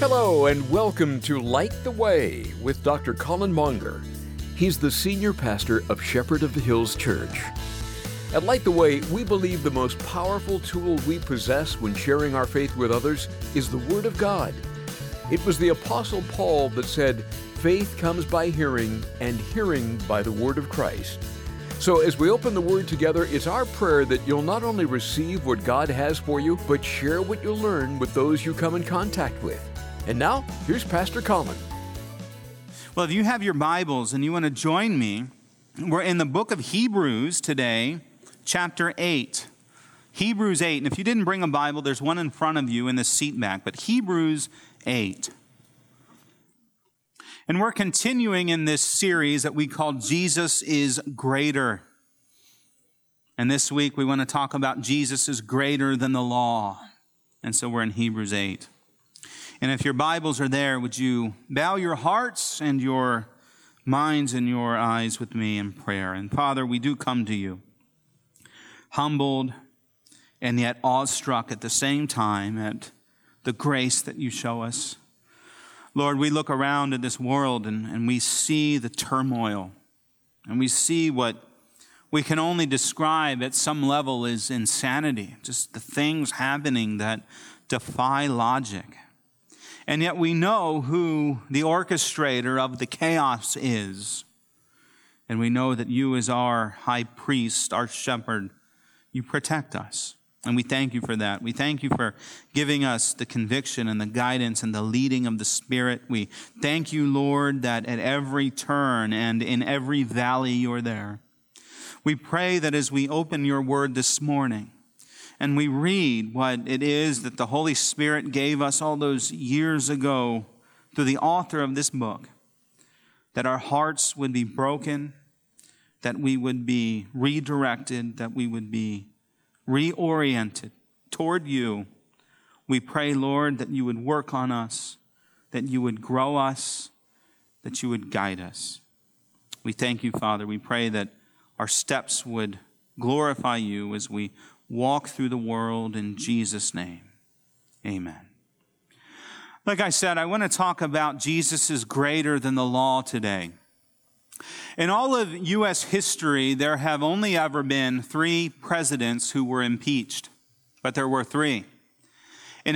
Hello and welcome to Light the Way with Dr. Colin Monger. He's the senior pastor of Shepherd of the Hills Church. At Light the Way, we believe the most powerful tool we possess when sharing our faith with others is the Word of God. It was the Apostle Paul that said, "Faith comes by hearing, and hearing by the Word of Christ." So as we open the Word together, it's our prayer that you'll not only receive what God has for you, but share what you learn with those you come in contact with. And now, here's Pastor Colin. Well, if you have your Bibles and you want to join me, we're in the book of Hebrews today, chapter 8. Hebrews 8. And if you didn't bring a Bible, there's one in front of you in the seat back. But Hebrews 8. And we're continuing in this series that we call Jesus is Greater. And this week we want to talk about Jesus is greater than the law. And so we're in Hebrews 8. And if your Bibles are there, would you bow your hearts and your minds and your eyes with me in prayer? And Father, we do come to you, humbled and yet awestruck at the same time at the grace that you show us. Lord, we look around at this world and we see the turmoil, and we see what we can only describe at some level as insanity, just the things happening that defy logic. And yet we know who the orchestrator of the chaos is. And we know that you as our high priest, our shepherd, you protect us. And we thank you for that. We thank you for giving us the conviction and the guidance and the leading of the Spirit. We thank you, Lord, that at every turn and in every valley you're there. We pray that as we open your word this morning, and we read what it is that the Holy Spirit gave us all those years ago through the author of this book, that our hearts would be broken, that we would be redirected, that we would be reoriented toward you. We pray, Lord, that you would work on us, that you would grow us, that you would guide us. We thank you, Father. We pray that our steps would glorify you as we walk through the world in Jesus' name. Amen. Like I said, I want to talk about Jesus is greater than the law today. In all of U.S. history, there have only ever been 3 presidents who were impeached, but there were 3. In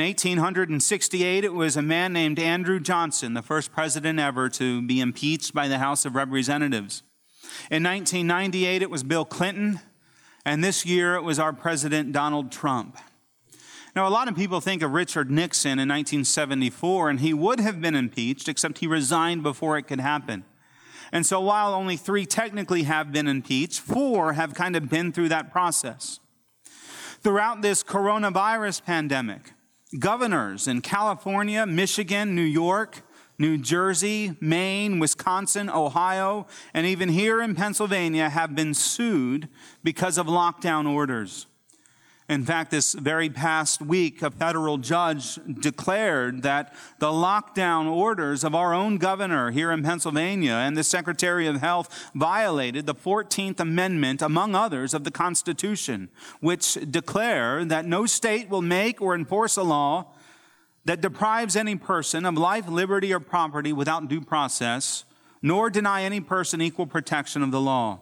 1868, it was a man named Andrew Johnson, the first president ever to be impeached by the House of Representatives. In 1998, it was Bill Clinton. And this year, it was our president, Donald Trump. Now, a lot of people think of Richard Nixon in 1974, and he would have been impeached, except he resigned before it could happen. And so while only 3 technically have been impeached, 4 have kind of been through that process. Throughout this coronavirus pandemic, governors in California, Michigan, New York, New Jersey, Maine, Wisconsin, Ohio, and even here in Pennsylvania have been sued because of lockdown orders. In fact, this very past week, a federal judge declared that the lockdown orders of our own governor here in Pennsylvania and the Secretary of Health violated the 14th Amendment, among others, of the Constitution, which declare that no state will make or enforce a law that deprives any person of life, liberty, or property without due process, nor deny any person equal protection of the law.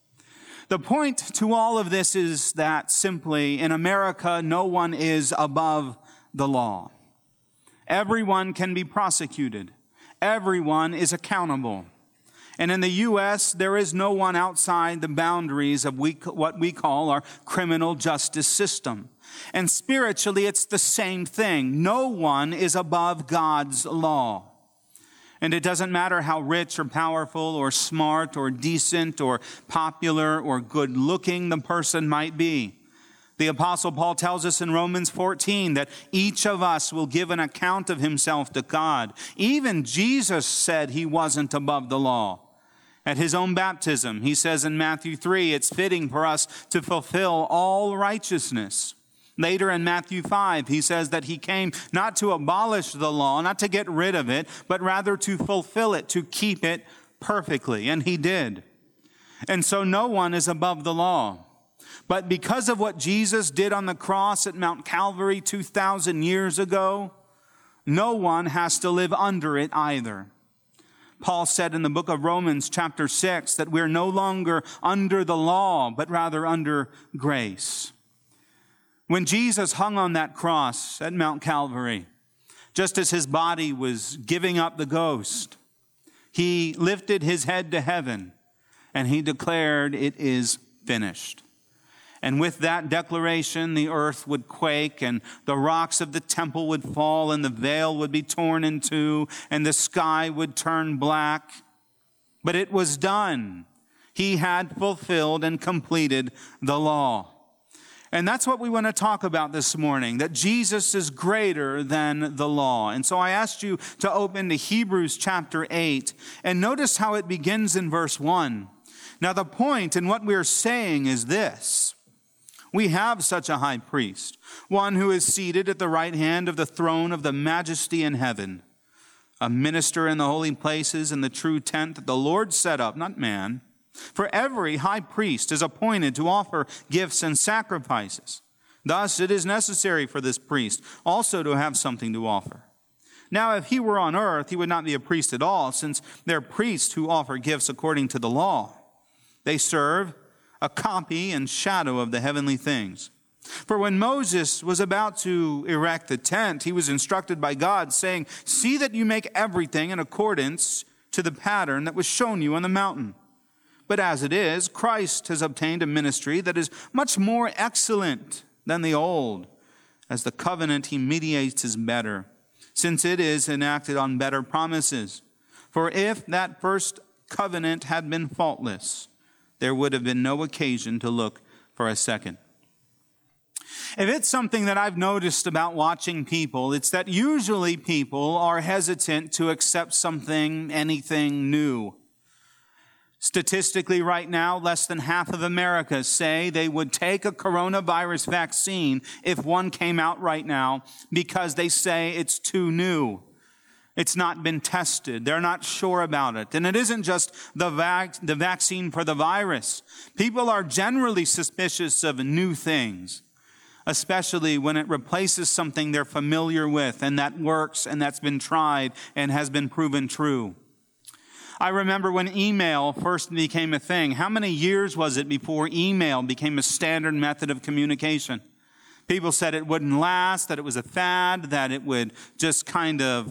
The point to all of this is that simply, in America, no one is above the law. Everyone can be prosecuted. Everyone is accountable. And in the U.S., there is no one outside the boundaries of what we call our criminal justice system. And spiritually, it's the same thing. No one is above God's law. And it doesn't matter how rich or powerful or smart or decent or popular or good-looking the person might be. The Apostle Paul tells us in Romans 14 that each of us will give an account of himself to God. Even Jesus said he wasn't above the law. At his own baptism, he says in Matthew 3, it's fitting for us to fulfill all righteousness. Later in Matthew 5, he says that he came not to abolish the law, not to get rid of it, but rather to fulfill it, to keep it perfectly. And he did. And so no one is above the law. But because of what Jesus did on the cross at Mount Calvary 2,000 years ago, no one has to live under it either. Paul said in the book of Romans chapter 6 that we're no longer under the law, but rather under grace. When Jesus hung on that cross at Mount Calvary, just as his body was giving up the ghost, he lifted his head to heaven and he declared, "It is finished." And with that declaration, the earth would quake and the rocks of the temple would fall and the veil would be torn in two and the sky would turn black. But it was done. He had fulfilled and completed the law. And that's what we want to talk about this morning, that Jesus is greater than the law. And so I asked you to open to Hebrews chapter 8 and notice how it begins in verse 1. Now the point in what we're saying is this: we have such a high priest, one who is seated at the right hand of the throne of the majesty in heaven, a minister in the holy places in the true tent that the Lord set up, not man. For every high priest is appointed to offer gifts and sacrifices. Thus it is necessary for this priest also to have something to offer. Now if he were on earth, he would not be a priest at all, since they're priests who offer gifts according to the law. They serve a copy and shadow of the heavenly things. For when Moses was about to erect the tent, he was instructed by God, saying, "See that you make everything in accordance to the pattern that was shown you on the mountain." But as it is, Christ has obtained a ministry that is much more excellent than the old, as the covenant he mediates is better, since it is enacted on better promises. For if that first covenant had been faultless, there would have been no occasion to look for a second. If it's something that I've noticed about watching people, it's that usually people are hesitant to accept anything new. Statistically right now, less than half of America say they would take a coronavirus vaccine if one came out right now because they say it's too new. It's not been tested. They're not sure about it. And it isn't just the vaccine for the virus. People are generally suspicious of new things, especially when it replaces something they're familiar with and that works and that's been tried and has been proven true. I remember when email first became a thing. How many years was it before email became a standard method of communication? People said it wouldn't last, that it was a fad, that it would just kind of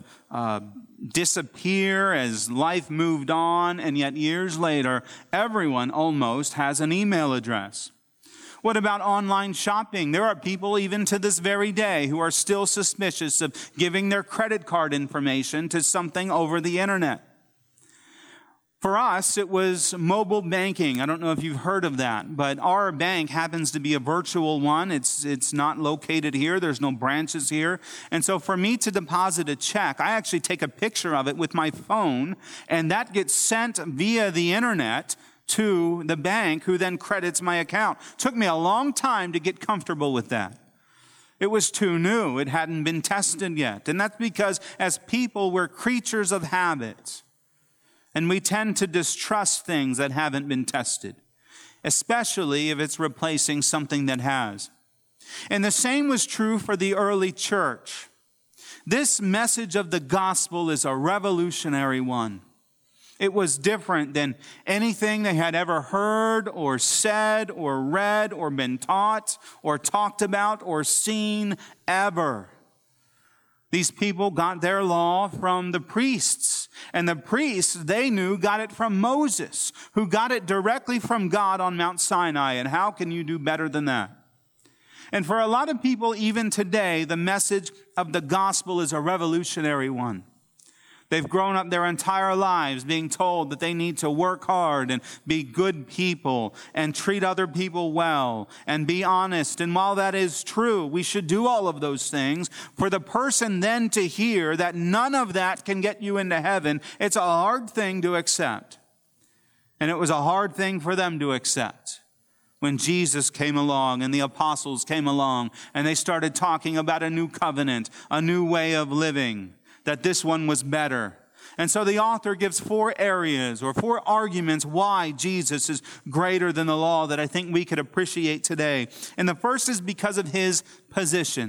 disappear as life moved on, and yet years later, everyone almost has an email address. What about online shopping? There are people even to this very day who are still suspicious of giving their credit card information to something over the internet. For us, it was mobile banking. I don't know if you've heard of that, but our bank happens to be a virtual one. It's not located here. There's no branches here. And so for me to deposit a check, I actually take a picture of it with my phone, and that gets sent via the internet to the bank, who then credits my account. Took me a long time to get comfortable with that. It was too new. It hadn't been tested yet. And that's because as people, we're creatures of habit. And we tend to distrust things that haven't been tested, especially if it's replacing something that has. And the same was true for the early church. This message of the gospel is a revolutionary one. It was different than anything they had ever heard or said or read or been taught or talked about or seen ever. These people got their law from the priests. And the priests, they knew, got it from Moses, who got it directly from God on Mount Sinai. And how can you do better than that? And for a lot of people, even today, the message of the gospel is a revolutionary one. They've grown up their entire lives being told that they need to work hard and be good people and treat other people well and be honest. And while that is true, we should do all of those things. For the person then to hear that none of that can get you into heaven, it's a hard thing to accept. And it was a hard thing for them to accept when Jesus came along and the apostles came along and they started talking about a new covenant, a new way of living, that this one was better. And so the author gives 4 areas or 4 arguments why Jesus is greater than the law that I think we could appreciate today. And the first is because of his position.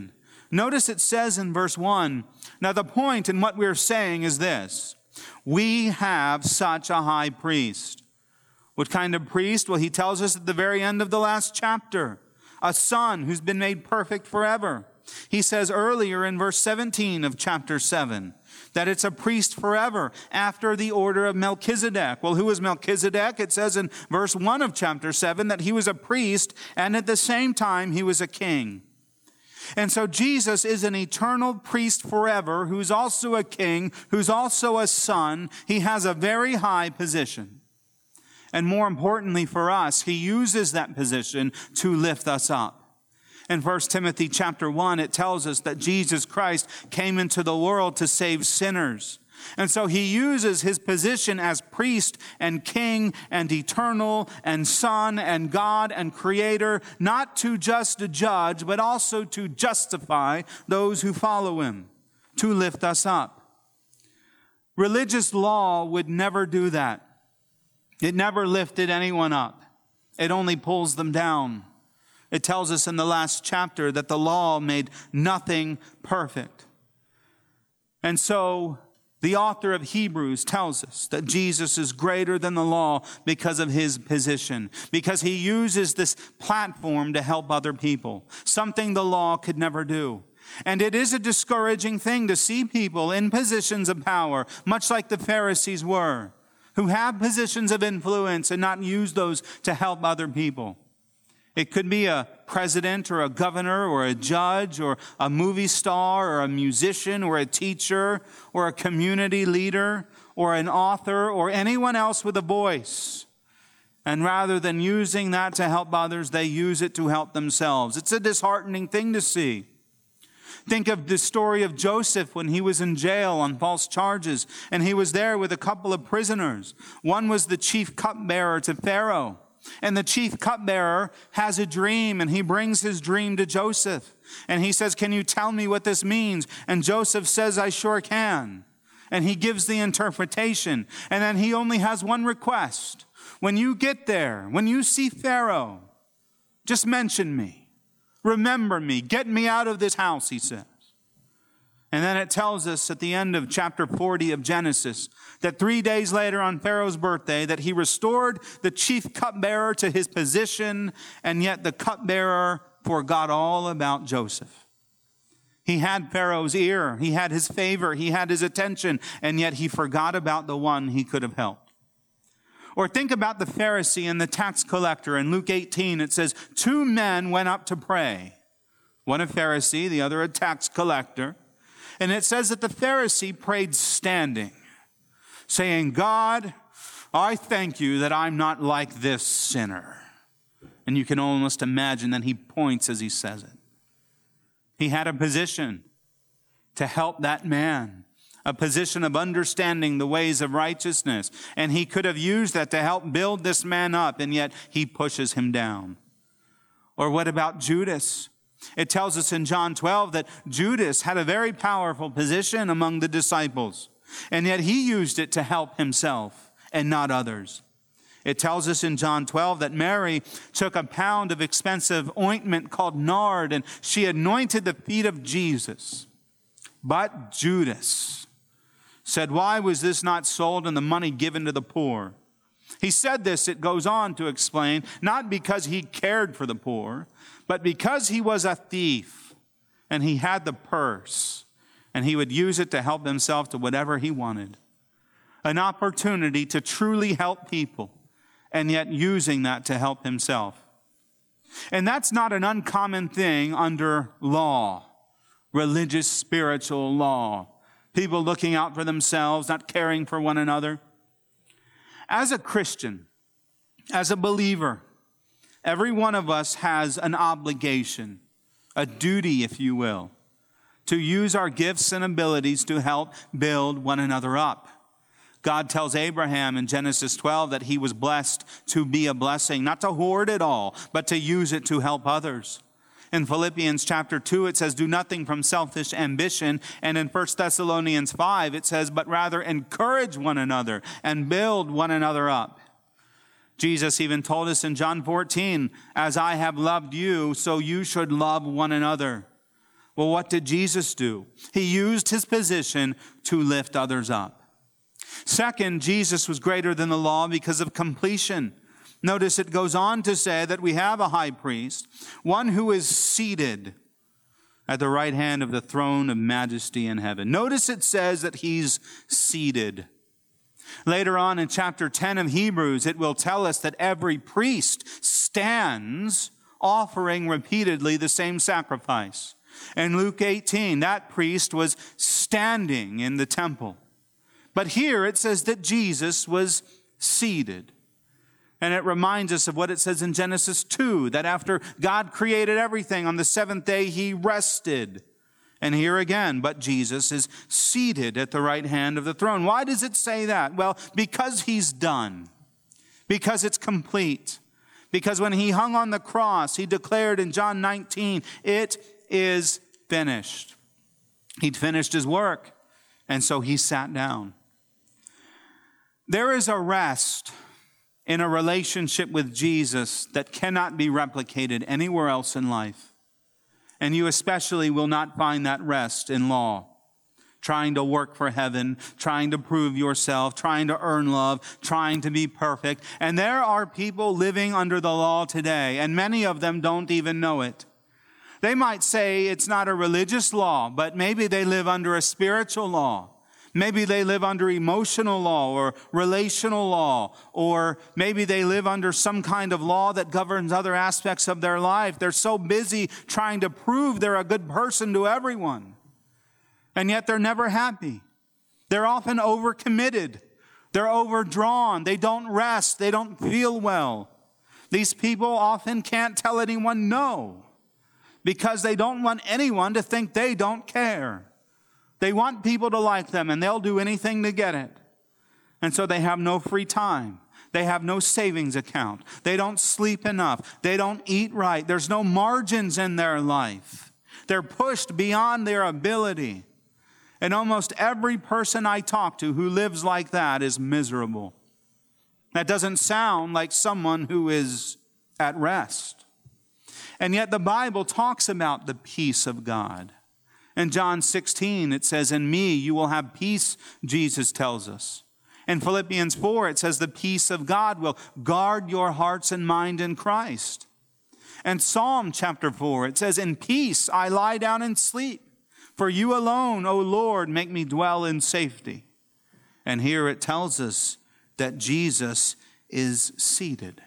Notice it says in verse 1, now the point in what we're saying is this: we have such a high priest. What kind of priest? Well, he tells us at the very end of the last chapter, a son who's been made perfect forever. He says earlier in verse 17 of chapter 7 that it's a priest forever after the order of Melchizedek. Well, who was Melchizedek? It says in verse 1 of chapter 7 that he was a priest and at the same time he was a king. And so Jesus is an eternal priest forever who's also a king, who's also a son. He has a very high position. And more importantly for us, he uses that position to lift us up. In 1 Timothy chapter 1, it tells us that Jesus Christ came into the world to save sinners. And so he uses his position as priest and king and eternal and son and God and creator, not to just judge, but also to justify those who follow him, to lift us up. Religious law would never do that. It never lifted anyone up. It only pulls them down. It tells us in the last chapter that the law made nothing perfect. And so the author of Hebrews tells us that Jesus is greater than the law because of his position, because he uses this platform to help other people, something the law could never do. And it is a discouraging thing to see people in positions of power, much like the Pharisees were, who have positions of influence and not use those to help other people. It could be a president or a governor or a judge or a movie star or a musician or a teacher or a community leader or an author or anyone else with a voice. And rather than using that to help others, they use it to help themselves. It's a disheartening thing to see. Think of the story of Joseph when he was in jail on false charges, and he was there with a couple of prisoners. One was the chief cupbearer to Pharaoh. And the chief cupbearer has a dream, and he brings his dream to Joseph. And he says, "Can you tell me what this means?" And Joseph says, "I sure can." And he gives the interpretation. And then he only has one request. When you get there, when you see Pharaoh, just mention me. Remember me. Get me out of this house, he says. And then it tells us at the end of chapter 40 of Genesis that 3 days later on Pharaoh's birthday that he restored the chief cupbearer to his position, and yet the cupbearer forgot all about Joseph. He had Pharaoh's ear, he had his favor, he had his attention, and yet he forgot about the one he could have helped. Or think about the Pharisee and the tax collector. In Luke 18 it says, 2 men went up to pray. One a Pharisee, the other a tax collector. And it says that the Pharisee prayed standing, saying, "God, I thank you that I'm not like this sinner." And you can almost imagine that he points as he says it. He had a position to help that man, a position of understanding the ways of righteousness. And he could have used that to help build this man up, and yet he pushes him down. Or what about Judas? It tells us in John 12 that Judas had a very powerful position among the disciples, and yet he used it to help himself and not others. It tells us in John 12 that Mary took a pound of expensive ointment called nard, and she anointed the feet of Jesus. But Judas said, "Why was this not sold and the money given to the poor?" He said this, it goes on to explain, not because he cared for the poor, but because he was a thief and he had the purse and he would use it to help himself to whatever he wanted. An opportunity to truly help people and yet using that to help himself. And that's not an uncommon thing under law, religious, spiritual law. People looking out for themselves, not caring for one another. As a Christian, as a believer, every one of us has an obligation, a duty, if you will, to use our gifts and abilities to help build one another up. God tells Abraham in Genesis 12 that he was blessed to be a blessing, not to hoard it all, but to use it to help others. In Philippians chapter 2, it says, "Do nothing from selfish ambition." And in 1 Thessalonians 5, it says, "But rather encourage one another and build one another up." Jesus even told us in John 14, "As I have loved you, so you should love one another." Well, what did Jesus do? He used his position to lift others up. Second, Jesus was greater than the law because of completion. Notice it goes on to say that we have a high priest, one who is seated at the right hand of the throne of majesty in heaven. Notice it says that he's seated. Later on in chapter 10 of Hebrews, it will tell us that every priest stands offering repeatedly the same sacrifice. In Luke 18, that priest was standing in the temple. But here it says that Jesus was seated. And it reminds us of what it says in Genesis 2, that after God created everything, on the seventh day he rested. And here again, but Jesus is seated at the right hand of the throne. Why does it say that? Well, because he's done. Because it's complete. Because when he hung on the cross, he declared in John 19, it is finished. He'd finished his work, and so he sat down. There is a rest in a relationship with Jesus that cannot be replicated anywhere else in life. And you especially will not find that rest in law. Trying to work for heaven, trying to prove yourself, trying to earn love, trying to be perfect. And there are people living under the law today, and many of them don't even know it. They might say it's not a religious law, but maybe they live under a spiritual law. Maybe they live under emotional law or relational law, or maybe they live under some kind of law that governs other aspects of their life. They're so busy trying to prove they're a good person to everyone, and yet they're never happy. They're often overcommitted. They're overdrawn. They don't rest. They don't feel well. These people often can't tell anyone no, because they don't want anyone to think they don't care. They want people to like them, and they'll do anything to get it. And so they have no free time. They have no savings account. They don't sleep enough. They don't eat right. There's no margins in their life. They're pushed beyond their ability. And almost every person I talk to who lives like that is miserable. That doesn't sound like someone who is at rest. And yet the Bible talks about the peace of God. In John 16, it says, "In me you will have peace," Jesus tells us. In Philippians 4, it says, "The peace of God will guard your hearts and mind in Christ." And Psalm chapter 4, it says, "In peace I lie down and sleep. For you alone, O Lord, make me dwell in safety." And here it tells us that Jesus is seated.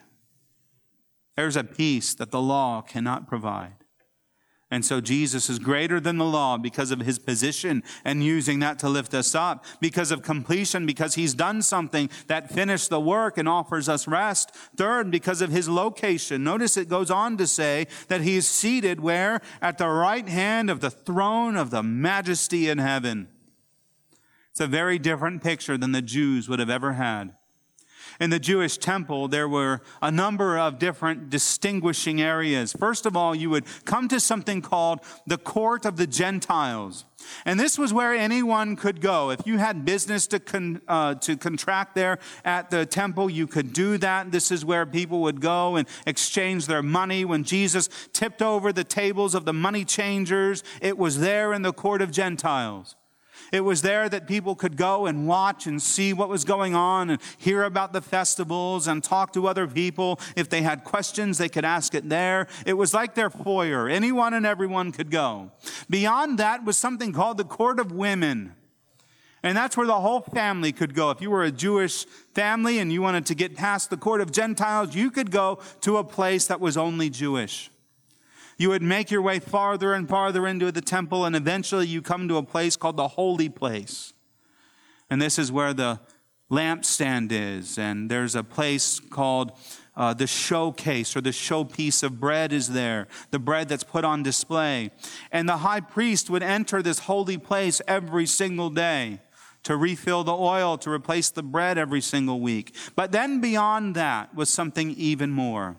There's a peace that the law cannot provide. And so Jesus is greater than the law because of his position and using that to lift us up, because of completion, because he's done something that finished the work and offers us rest. Third, because of his location. Notice it goes on to say that he is seated where? At the right hand of the throne of the majesty in heaven. It's a very different picture than the Jews would have ever had. In the Jewish temple, there were a number of different distinguishing areas. First of all, you would come to something called the court of the Gentiles. And this was where anyone could go. If you had business to contract there at the temple, you could do that. This is where people would go and exchange their money. When Jesus tipped over the tables of the money changers, it was there in the court of Gentiles. It was there that people could go and watch and see what was going on and hear about the festivals and talk to other people. If they had questions, they could ask it there. It was like their foyer. Anyone and everyone could go. Beyond that was something called the court of women. And that's where the whole family could go. If you were a Jewish family and you wanted to get past the court of Gentiles, you could go to a place that was only Jewish. You would make your way farther and farther into the temple, and eventually you come to a place called the holy place. And this is where the lampstand is. And there's a place called the showcase, or the showpiece of bread is there, the bread that's put on display. And the high priest would enter this holy place every single day to refill the oil, to replace the bread every single week. But then beyond that was something even more.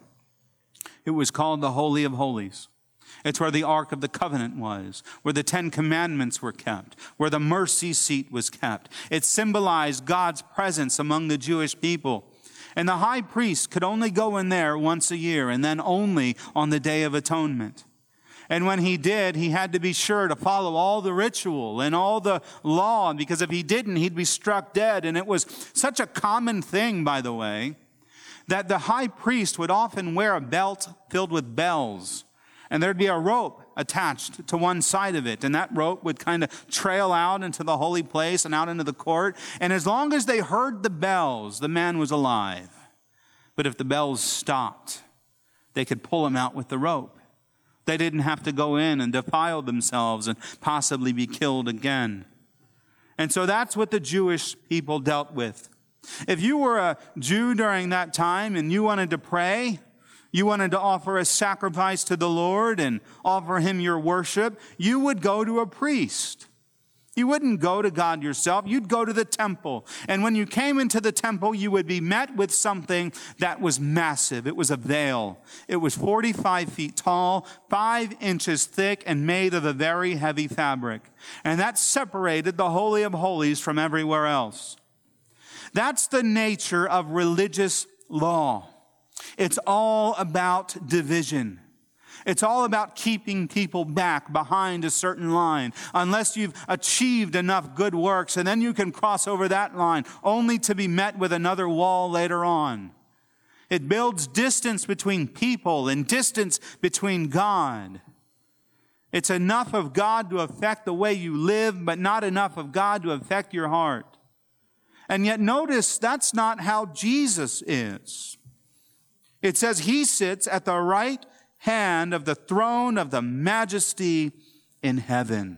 It was called the Holy of Holies. It's where the Ark of the Covenant was, where the 10 Commandments were kept, where the mercy seat was kept. It symbolized God's presence among the Jewish people. And the high priest could only go in there once a year, and then only on the Day of Atonement. And when he did, he had to be sure to follow all the ritual and all the law, because if he didn't, he'd be struck dead. And it was such a common thing, by the way, that the high priest would often wear a belt filled with bells. And there'd be a rope attached to one side of it. And that rope would kind of trail out into the holy place and out into the court. And as long as they heard the bells, the man was alive. But if the bells stopped, they could pull him out with the rope. They didn't have to go in and defile themselves and possibly be killed again. And so that's what the Jewish people dealt with. If you were a Jew during that time and you wanted to pray, you wanted to offer a sacrifice to the Lord and offer him your worship, you would go to a priest. You wouldn't go to God yourself. You'd go to the temple. And when you came into the temple, you would be met with something that was massive. It was a veil. It was 45 feet tall, 5 inches thick, and made of a very heavy fabric. And that separated the Holy of Holies from everywhere else. That's the nature of religious law. It's all about division. It's all about keeping people back behind a certain line, unless you've achieved enough good works, and then you can cross over that line, only to be met with another wall later on. It builds distance between people and distance between God. It's enough of God to affect the way you live, but not enough of God to affect your heart. And yet notice that's not how Jesus is. It says he sits at the right hand of the throne of the majesty in heaven.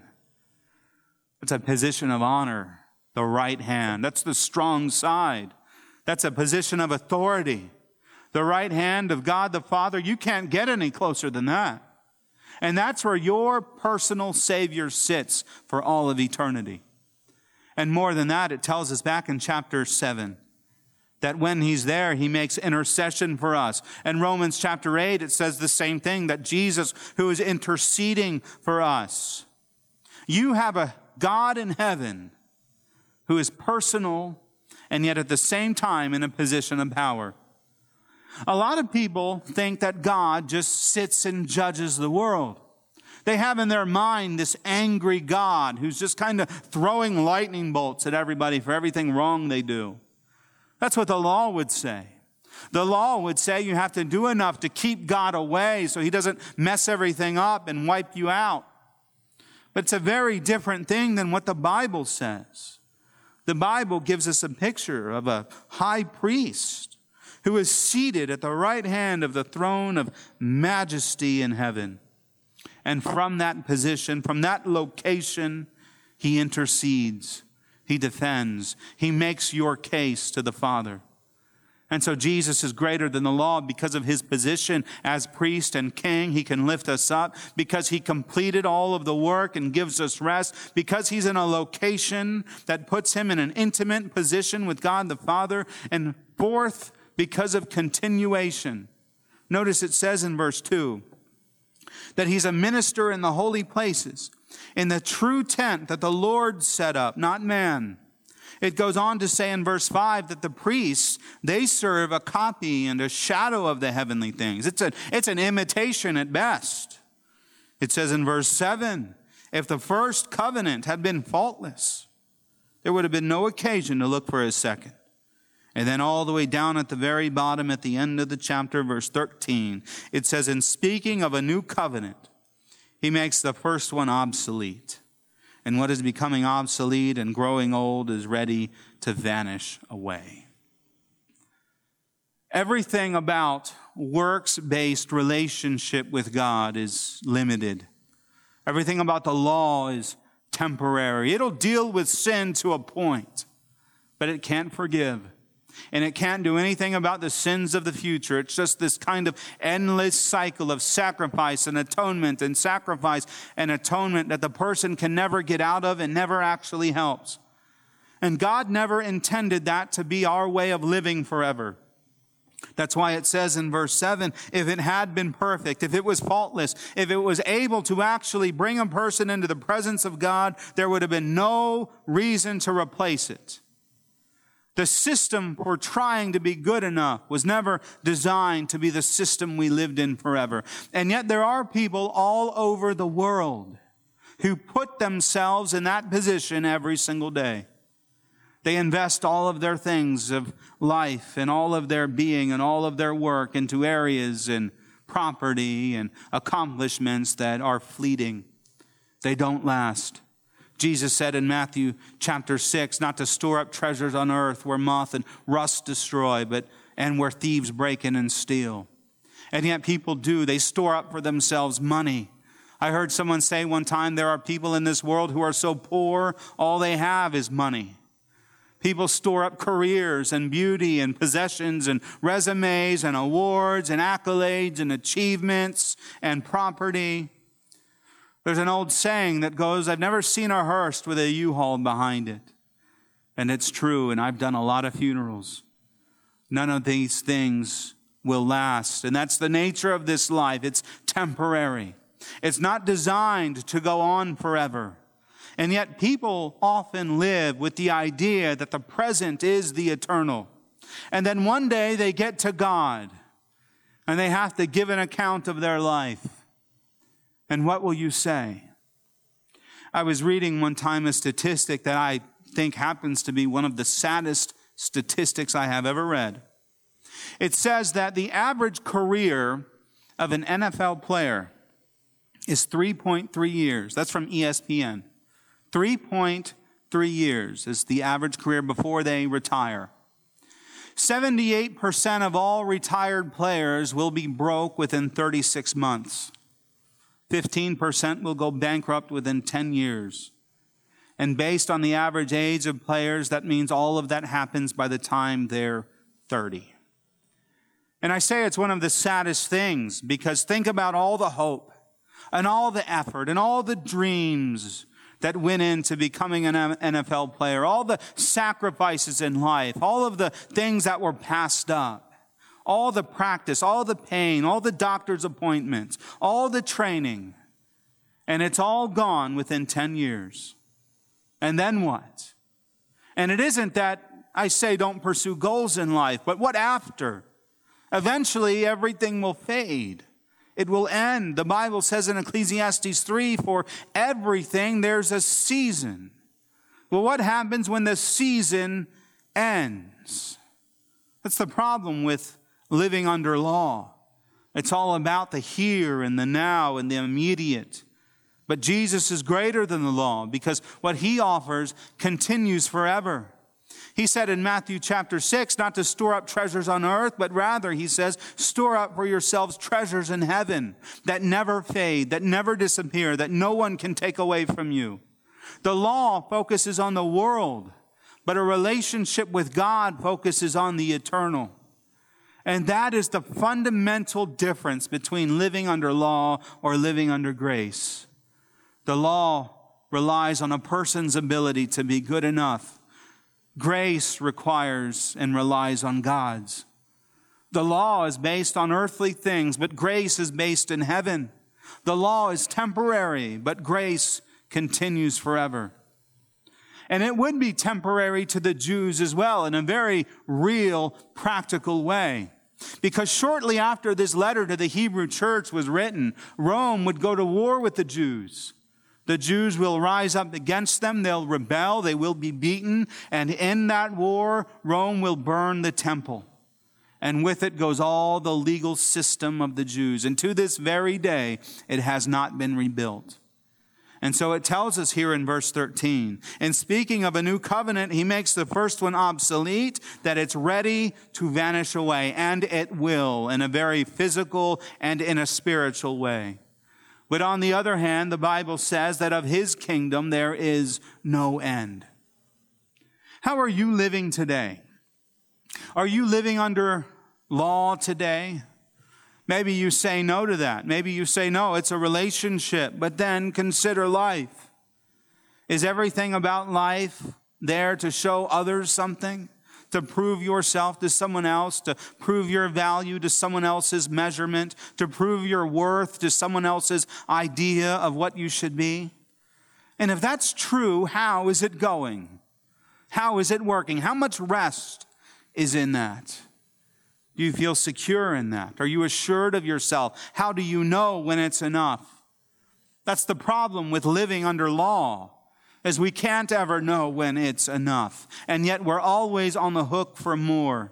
It's a position of honor, the right hand. That's the strong side. That's a position of authority. The right hand of God the Father, you can't get any closer than that. And that's where your personal Savior sits for all of eternity. And more than that, it tells us back in chapter 7 that when he's there, he makes intercession for us. In Romans chapter 8, it says the same thing, that Jesus, who is interceding for us. You have a God in heaven who is personal and yet at the same time in a position of power. A lot of people think that God just sits and judges the world. They have in their mind this angry God who's just kind of throwing lightning bolts at everybody for everything wrong they do. That's what the law would say. The law would say you have to do enough to keep God away so he doesn't mess everything up and wipe you out. But it's a very different thing than what the Bible says. The Bible gives us a picture of a high priest who is seated at the right hand of the throne of majesty in heaven. And from that position, from that location, he intercedes. He defends. He makes your case to the Father. And so Jesus is greater than the law because of his position as priest and king. He can lift us up because he completed all of the work and gives us rest, because he's in a location that puts him in an intimate position with God the Father. And fourth, because of continuation. Notice it says in verse 2 that he's a minister in the holy places, in the true tent that the Lord set up, not man. It goes on to say in verse 5 that the priests, they serve a copy and a shadow of the heavenly things. It's an imitation at best. It says in verse 7, if the first covenant had been faultless, there would have been no occasion to look for a second. And then all the way down at the very bottom, at the end of the chapter, verse 13, it says, in speaking of a new covenant, he makes the first one obsolete. And what is becoming obsolete and growing old is ready to vanish away. Everything about works-based relationship with God is limited. Everything about the law is temporary. It'll deal with sin to a point, but it can't forgive. And it can't do anything about the sins of the future. It's just this kind of endless cycle of sacrifice and atonement and sacrifice and atonement that the person can never get out of and never actually helps. And God never intended that to be our way of living forever. That's why it says in verse 7, if it had been perfect, if it was faultless, if it was able to actually bring a person into the presence of God, there would have been no reason to replace it. The system for trying to be good enough was never designed to be the system we lived in forever. And yet there are people all over the world who put themselves in that position every single day. They invest all of their things of life and all of their being and all of their work into areas and property and accomplishments that are fleeting. They don't last. Jesus said in Matthew chapter 6, not to store up treasures on earth where moth and rust destroy, and where thieves break in and steal. And yet people do. They store up for themselves money. I heard someone say one time, there are people in this world who are so poor, all they have is money. People store up careers and beauty and possessions and resumes and awards and accolades and achievements and property. There's an old saying that goes, I've never seen a hearse with a U-Haul behind it. And it's true, and I've done a lot of funerals. None of these things will last. And that's the nature of this life. It's temporary. It's not designed to go on forever. And yet people often live with the idea that the present is the eternal. And then one day they get to God, and they have to give an account of their life. And what will you say? I was reading one time a statistic that I think happens to be one of the saddest statistics I have ever read. It says that the average career of an NFL player is 3.3 years. That's from ESPN. 3.3 years is the average career before they retire. 78% of all retired players will be broke within 36 months. 15% will go bankrupt within 10 years. And based on the average age of players, that means all of that happens by the time they're 30. And I say it's one of the saddest things, because think about all the hope and all the effort and all the dreams that went into becoming an NFL player, all the sacrifices in life, all of the things that were passed up. All the practice, all the pain, all the doctor's appointments, all the training, and it's all gone within 10 years. And then what? And it isn't that I say don't pursue goals in life, but what after? Eventually, everything will fade. It will end. The Bible says in Ecclesiastes 3, for everything there's a season. Well, what happens when the season ends? That's the problem with living under law. It's all about the here and the now and the immediate. But Jesus is greater than the law, because what he offers continues forever. He said in Matthew chapter 6, not to store up treasures on earth, but rather, he says, store up for yourselves treasures in heaven that never fade, that never disappear, that no one can take away from you. The law focuses on the world, but a relationship with God focuses on the eternal. And that is the fundamental difference between living under law or living under grace. The law relies on a person's ability to be good enough. Grace requires and relies on God's. The law is based on earthly things, but grace is based in heaven. The law is temporary, but grace continues forever. And it would be temporary to the Jews as well, in a very real, practical way. Because shortly after this letter to the Hebrew church was written, Rome would go to war with the Jews. The Jews will rise up against them, they'll rebel, they will be beaten, and in that war, Rome will burn the temple. And with it goes all the legal system of the Jews. And to this very day, it has not been rebuilt. And so it tells us here in verse 13, in speaking of a new covenant, he makes the first one obsolete, that it's ready to vanish away, and it will, in a very physical and in a spiritual way. But on the other hand, the Bible says that of his kingdom there is no end. How are you living today? Are you living under law today? Maybe you say no to that. Maybe you say, no, it's a relationship. But then consider life. Is everything about life there to show others something? To prove yourself to someone else? To prove your value to someone else's measurement? To prove your worth to someone else's idea of what you should be? And if that's true, how is it going? How is it working? How much rest is in that? Do you feel secure in that? Are you assured of yourself? How do you know when it's enough? That's the problem with living under law, is we can't ever know when it's enough. And yet we're always on the hook for more.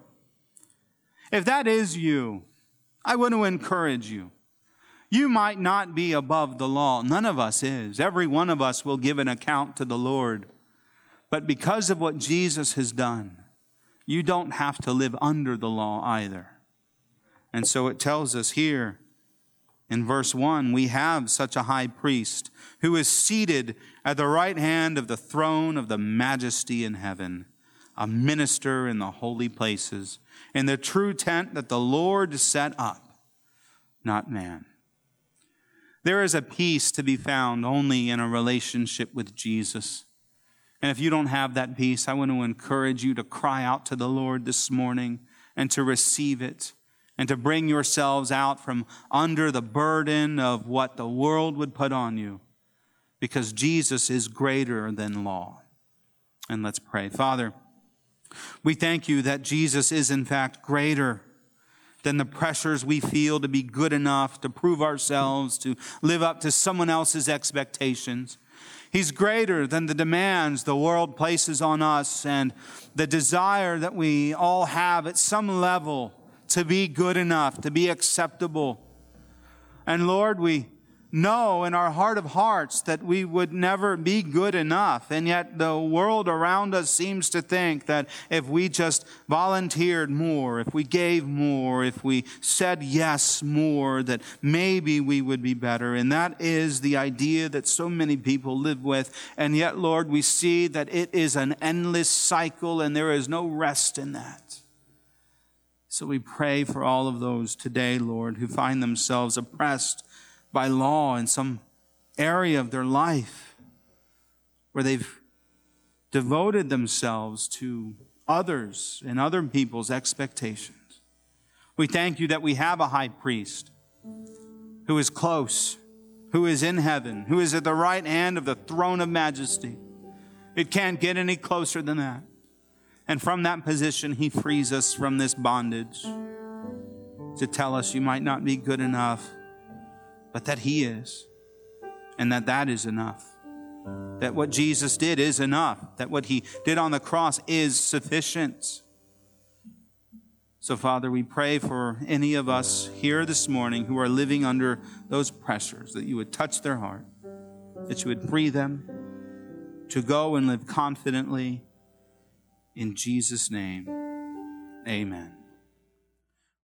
If that is you, I want to encourage you. You might not be above the law. None of us is. Every one of us will give an account to the Lord. But because of what Jesus has done, you don't have to live under the law either. And so it tells us here in verse 1, we have such a high priest who is seated at the right hand of the throne of the majesty in heaven, a minister in the holy places, in the true tent that the Lord set up, not man. There is a peace to be found only in a relationship with Jesus. And if you don't have that peace, I want to encourage you to cry out to the Lord this morning and to receive it and to bring yourselves out from under the burden of what the world would put on you, because Jesus is greater than law. And let's pray. Father, we thank you that Jesus is in fact greater than the pressures we feel to be good enough, to prove ourselves, to live up to someone else's expectations. He's greater than the demands the world places on us and the desire that we all have at some level to be good enough, to be acceptable. And Lord, we know in our heart of hearts that we would never be good enough. And yet the world around us seems to think that if we just volunteered more, if we gave more, if we said yes more, that maybe we would be better. And that is the idea that so many people live with. And yet, Lord, we see that it is an endless cycle and there is no rest in that. So we pray for all of those today, Lord, who find themselves oppressed by law in some area of their life where they've devoted themselves to others and other people's expectations. We thank you that we have a high priest who is close, who is in heaven, who is at the right hand of the throne of majesty. It can't get any closer than that. And from that position, he frees us from this bondage to tell us you might not be good enough, but that he is, and that is enough. That what Jesus did is enough. That what he did on the cross is sufficient. So, Father, we pray for any of us here this morning who are living under those pressures, that you would touch their heart, that you would free them to go and live confidently. In Jesus' name, amen.